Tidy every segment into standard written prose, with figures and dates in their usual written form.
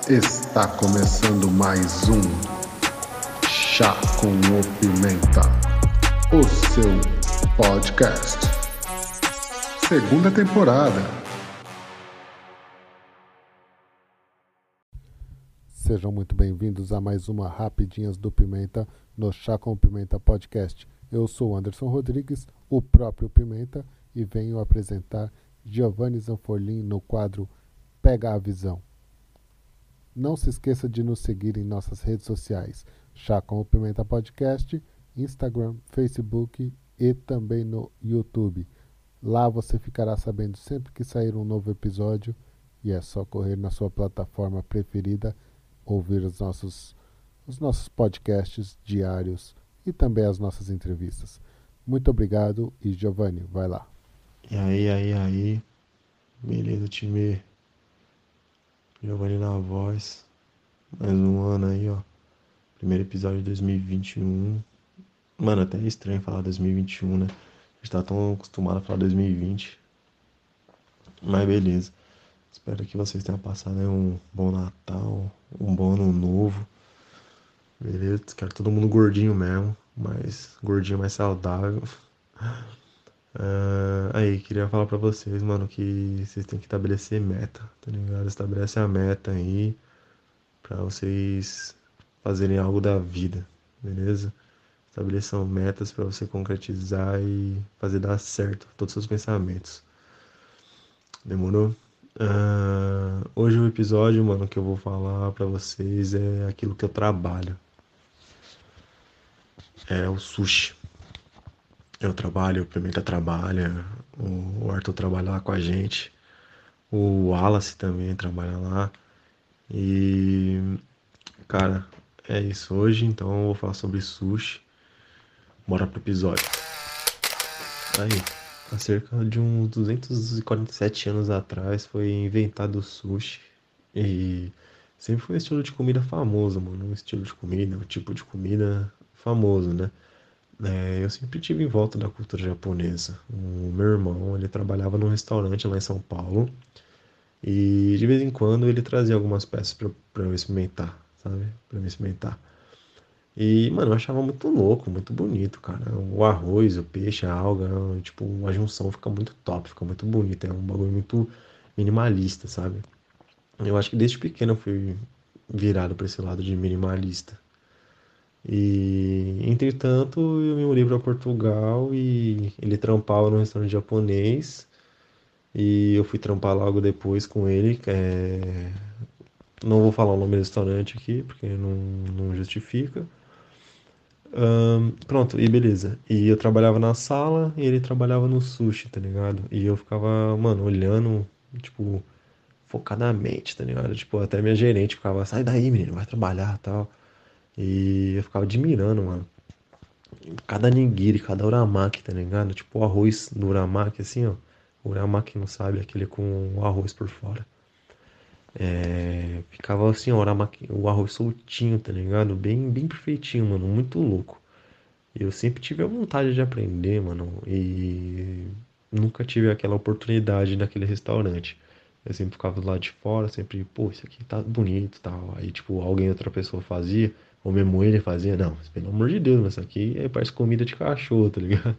Está começando mais um Chá com o Pimenta, o seu podcast. Segunda temporada. Sejam muito bem-vindos a mais uma Rapidinhas do Pimenta no Chá com o Pimenta podcast. Eu sou Anderson Rodrigues, o próprio Pimenta, e venho apresentar Giovanni Zanforlin no quadro Pega a Visão. Não se esqueça de nos seguir em nossas redes sociais, Chá com o Pimenta Podcast, Instagram, Facebook e também no YouTube. Lá você ficará sabendo sempre que sair um novo episódio e é só correr na sua plataforma preferida, ouvir os nossos podcasts diários e também as nossas entrevistas. Muito obrigado e Giovanni, vai lá. E aí, beleza, time? Giovanni na voz, mais um ano aí, ó. Primeiro episódio de 2021. Mano, até é estranho falar 2021, né? A gente tá tão acostumado a falar 2020. Mas beleza. Espero que vocês tenham passado aí um bom Natal, um bom ano novo. Beleza? Quero todo mundo gordinho mesmo, mas gordinho mais saudável. Aí, queria falar pra vocês, mano, que vocês têm que estabelecer meta, tá ligado? Estabelece a meta aí pra vocês fazerem algo da vida, beleza? Estabeleçam metas pra você concretizar e fazer dar certo todos os seus pensamentos. Demorou? Hoje o episódio, mano, que eu vou falar pra vocês é aquilo que eu trabalho. É o sushi. Eu trabalho, o Pimenta trabalha, o Arthur trabalha lá com a gente. O Wallace também trabalha lá. E, cara, é isso hoje. Então eu vou falar sobre sushi. Bora pro episódio. Aí, há cerca de uns 247 anos atrás foi inventado o sushi. E sempre foi um estilo de comida famoso, mano. Um estilo de comida, um tipo de comida famoso, né? Eu sempre tive em volta da cultura japonesa. O meu irmão, ele trabalhava num restaurante lá em São Paulo. E de vez em quando ele trazia algumas peças pra eu experimentar, sabe? Pra eu experimentar. E, mano, eu achava muito louco, muito bonito, cara. O arroz, o peixe, a alga, tipo, a junção fica muito top, fica muito bonita. É um bagulho muito minimalista, sabe? Eu acho que desde pequeno eu fui virado pra esse lado de minimalista. E, entretanto, eu me mudei pra Portugal e ele trampava no restaurante japonês. E eu fui trampar logo depois com ele. Não vou falar o nome do restaurante aqui, porque não justifica. Pronto, e beleza. E eu trabalhava na sala e ele trabalhava no sushi, tá ligado? E eu ficava, mano, olhando, tipo, focadamente, tá ligado? Tipo, até minha gerente ficava, sai daí, menino, vai trabalhar e tal. E eu ficava admirando, mano. Cada nigiri, cada uramaki, tá ligado? Tipo, o arroz do uramaki, assim, ó. O uramaki não sabe, aquele com o arroz por fora. Ficava assim, ó, o arroz soltinho, tá ligado? Bem perfeitinho, mano. Muito louco. E eu sempre tive a vontade de aprender, mano. E nunca tive aquela oportunidade naquele restaurante. Eu sempre ficava do lado de fora, sempre, pô, isso aqui tá bonito e tal. Aí, tipo, outra pessoa fazia, ou mesmo ele fazia. Não, pelo amor de Deus, mas isso aqui parece comida de cachorro, tá ligado?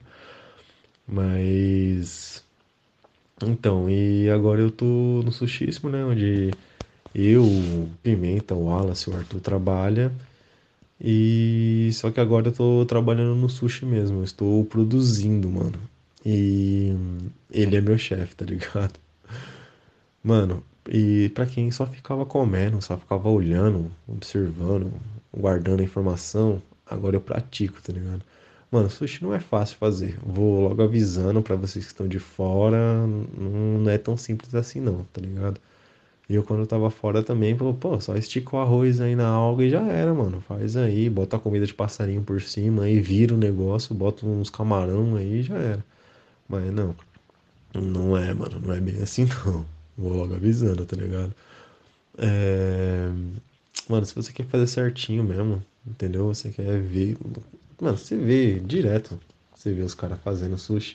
Mas. Então, e agora eu tô no Sushismo, né? Onde eu, o Pimenta, o Wallace, o Arthur trabalha. E só que agora eu tô trabalhando no sushi mesmo. Eu estou produzindo, mano. E ele é meu chefe, tá ligado? Mano, e pra quem só ficava comendo, só ficava olhando, observando, guardando a informação, agora eu pratico, tá ligado? Mano, sushi não é fácil fazer. Vou logo avisando pra vocês que estão de fora, não é tão simples assim não, tá ligado? E eu quando eu tava fora também, pô, só estica o arroz aí na alga e já era, mano. Faz aí, bota a comida de passarinho por cima, aí vira o negócio, bota uns camarão aí e já era. Mas não é, mano, não é bem assim não. Vou logo avisando, tá ligado? É... Mano, se você quer fazer certinho mesmo, entendeu? Você quer ver. Mano, você vê direto. Você vê os caras fazendo sushi.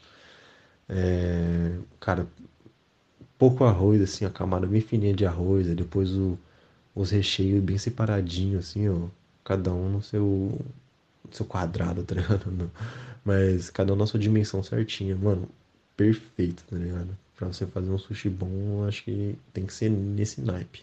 Cara, pouco arroz, assim, a camada bem fininha de arroz, aí depois os recheios bem separadinhos, assim, ó. Cada um no seu quadrado, tá ligado? Mas cada um na sua dimensão certinha, mano. Perfeito, tá ligado? Pra você fazer um sushi bom, eu acho que tem que ser nesse naipe.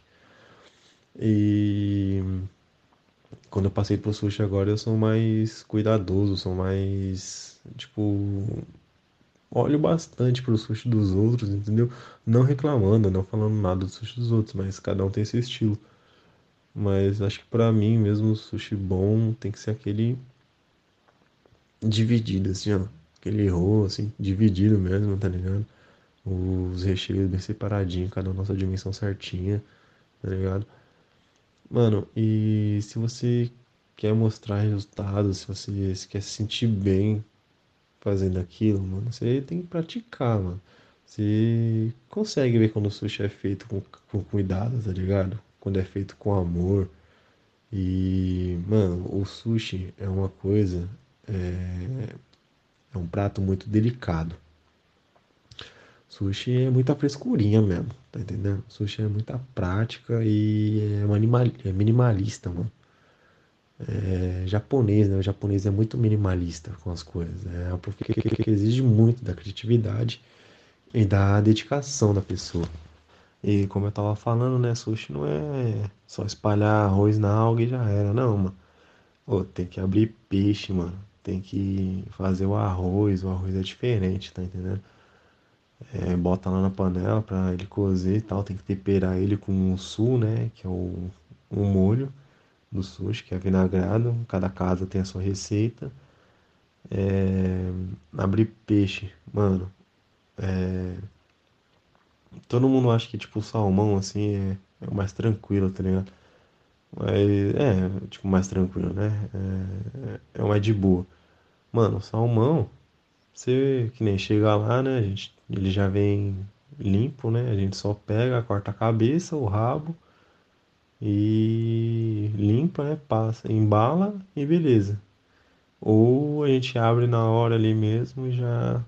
E quando eu passei pro sushi agora, eu sou mais cuidadoso, sou mais, tipo, olho bastante pro sushi dos outros, entendeu? Não reclamando, não falando nada do sushi dos outros, mas cada um tem seu estilo. Mas acho que pra mim mesmo, o sushi bom tem que ser aquele dividido, assim, ó. Aquele roll, assim, dividido mesmo, tá ligado? Os recheios bem separadinhos, cada um na sua dimensão certinha, tá ligado? Mano, e se você quer mostrar resultados, se você se quer se sentir bem fazendo aquilo, mano, você tem que praticar, mano. Você consegue ver quando o sushi é feito com cuidado, tá ligado? Quando é feito com amor. E, mano, o sushi é uma coisa, é um prato muito delicado. Sushi é muita frescurinha mesmo, tá entendendo? Sushi é muita prática e é minimalista, mano. É japonês, né? O japonês é muito minimalista com as coisas. É porque exige muito da criatividade e da dedicação da pessoa. E como eu tava falando, né? Sushi não é só espalhar arroz na alga e já era, não, mano. Pô, tem que abrir peixe, mano. Tem que fazer o arroz é diferente, tá entendendo? É, bota lá na panela pra ele cozer e tal. Tem que temperar ele com o su, né? Que é o molho do sushi, que é vinagrado. Cada casa tem a sua receita. Abrir peixe, mano. Todo mundo acha que, tipo, o salmão, assim, é o mais tranquilo, tá ligado? Mas, tipo, mais tranquilo, né? É o mais de boa. Mano, o salmão, você que nem chega lá, né? Ele já vem limpo, né? A gente só pega, corta a cabeça, o rabo e limpa, né? Passa, embala e beleza. Ou a gente abre na hora ali mesmo e já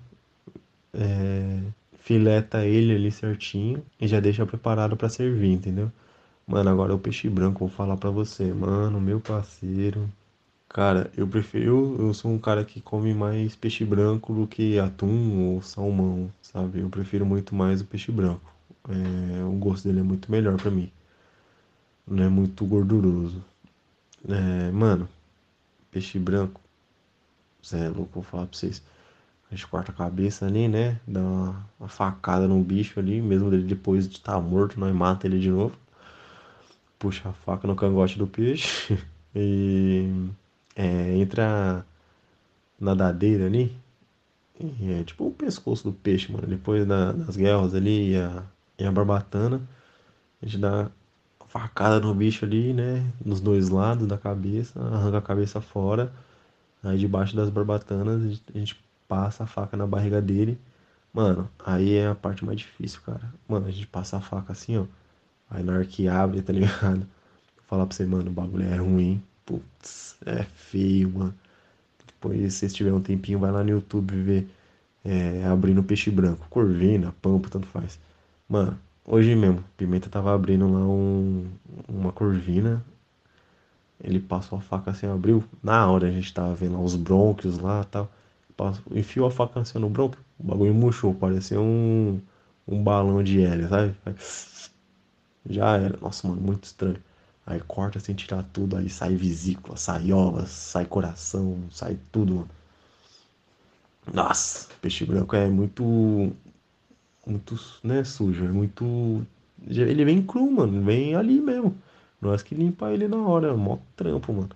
fileta ele ali certinho e já deixa preparado pra servir, entendeu? Mano, agora o peixe branco, vou falar pra você, mano, meu parceiro. Cara, eu sou um cara que come mais peixe branco do que atum ou salmão, sabe? Eu prefiro muito mais o peixe branco. O gosto dele é muito melhor pra mim. Não é muito gorduroso. Mano, peixe branco, Zé é louco, vou falar pra vocês. A gente corta a cabeça ali, né? Dá uma facada no bicho ali, mesmo ele depois de estar morto, nós mata ele de novo. Puxa a faca no cangote do peixe e entra na nadadeira ali. E é tipo o pescoço do peixe, mano. Depois das guerras ali e a barbatana. A gente dá uma facada no bicho ali, né? Nos dois lados da cabeça, arranca a cabeça fora. Aí debaixo das barbatanas a gente passa a faca na barriga dele. Mano, aí é a parte mais difícil, cara. Mano, a gente passa a faca assim, ó. Aí na hora que abre, tá ligado? Vou falar pra você, mano, o bagulho é ruim. Putz, é feio, mano. Depois, se vocês tiverem um tempinho, vai lá no YouTube ver abrindo peixe branco. Corvina, pampa, tanto faz. Mano, hoje mesmo, Pimenta tava abrindo lá uma corvina. Ele passou a faca assim, abriu. Na hora a gente tava vendo lá os brônquios lá e tal. Enfiou a faca assim no brônquio. O bagulho murchou, parecia um balão de hélio, sabe? Já era. Nossa, mano, muito estranho. Aí corta sem tirar tudo, aí sai vesícula, sai ovas, sai coração, sai tudo, mano. Nossa, peixe branco é muito, né, sujo, é muito. Ele vem cru, mano, vem ali mesmo. Nós que limpar ele na hora, é mó trampo, mano.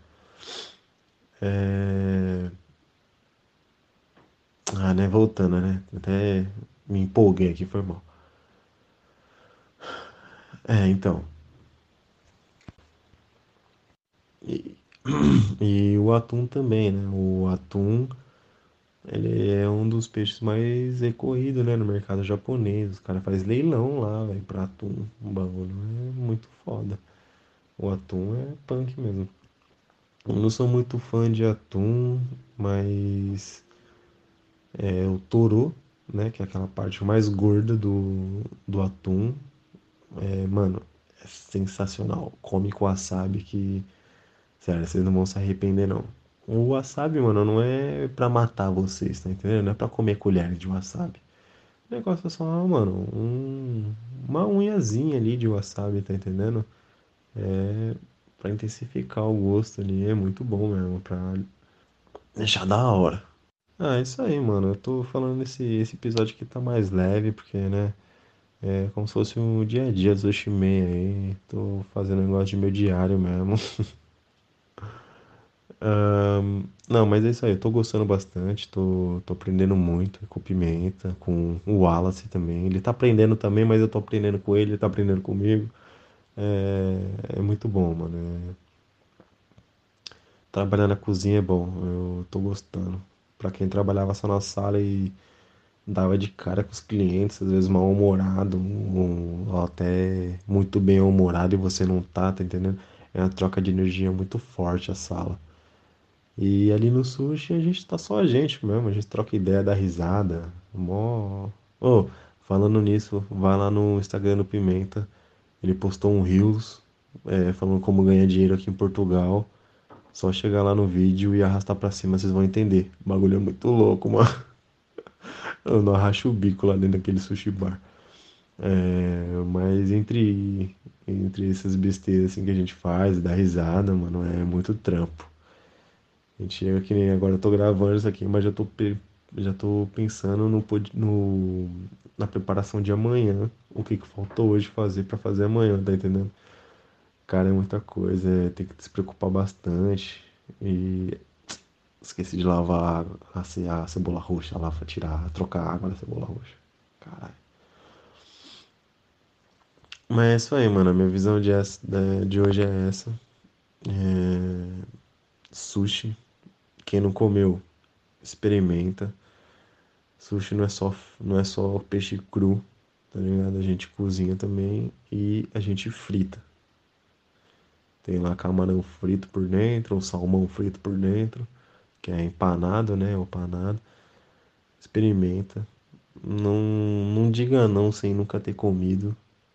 É... Ah, né, voltando, né? Até me empolguei aqui, foi mal. Então. E, e o atum também, né? O atum, ele é um dos peixes mais recorridos, né, no mercado japonês. Os caras fazem leilão lá, velho, pra atum. O bagulho é muito foda. O atum é punk mesmo. Eu não sou muito fã de atum, mas o toro, né, que é aquela parte mais gorda do atum, mano, é sensacional. Come com wasabi que, sério, vocês não vão se arrepender não. O wasabi, mano, não é pra matar vocês, tá entendendo? Não é pra comer colher de wasabi. O negócio é só, mano, uma unhazinha ali de wasabi, tá entendendo? É pra intensificar o gosto ali, é muito bom mesmo, pra deixar da hora. Ah, é isso aí, mano. Eu tô falando esse episódio aqui tá mais leve, porque, né, é como se fosse um dia a dia do Sushi Man aí. Tô fazendo um negócio de meu diário mesmo. Não, mas é isso aí, eu tô gostando bastante, tô aprendendo muito com o Pimenta, com o Wallace também. Ele tá aprendendo também, mas eu tô aprendendo com ele, ele tá aprendendo comigo. É muito bom, mano. Trabalhar na cozinha é bom, eu tô gostando. Pra quem trabalhava só na sala e dava de cara com os clientes, às vezes mal-humorado, ou até muito bem-humorado e você não tá entendendo? É uma troca de energia muito forte a sala. E ali no sushi a gente tá só a gente mesmo, a gente troca ideia, dá risada. Mó. Ô, falando nisso, vai lá no Instagram do Pimenta. Ele postou um Reels, falando como ganhar dinheiro aqui em Portugal. Só chegar lá no vídeo e arrastar pra cima, vocês vão entender. O bagulho é muito louco, mano. Eu não arracho o bico lá dentro daquele sushi bar. Mas entre essas besteiras assim que a gente faz, dá risada, mano, é muito trampo. A gente chega que nem agora eu tô gravando isso aqui, mas já tô pensando na preparação de amanhã. O que que faltou hoje fazer pra fazer amanhã, tá entendendo? Cara, é muita coisa, tem que se preocupar bastante. E esqueci de lavar a cebola roxa lá pra tirar, trocar a água da cebola roxa. Caralho. Mas é isso aí, mano. A minha visão de hoje é essa. É, Sushi. Quem não comeu, experimenta. Sushi não é só peixe cru, tá ligado? A gente cozinha também e a gente frita. Tem lá camarão frito por dentro, um salmão frito por dentro, que é empanado, né? O panado. Experimenta. Não diga não sem nunca ter comido.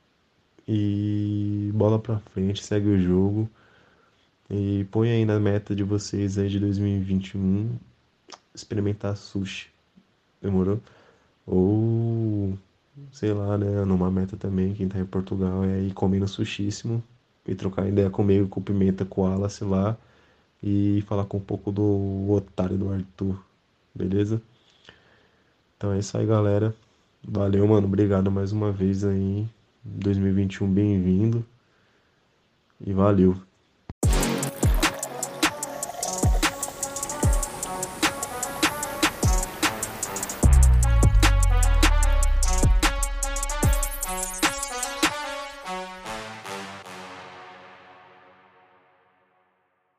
E bola pra frente, segue o jogo. E põe aí na meta de vocês aí de 2021 experimentar sushi. Demorou? Ou, sei lá, né? Numa meta também, quem tá em Portugal é ir comendo sushíssimo e trocar ideia comigo, com o Pimenta, com o Wallace lá e falar com um pouco do otário do Arthur, beleza? Então é isso aí, galera. Valeu, mano. Obrigado mais uma vez aí. 2021, bem-vindo. E valeu.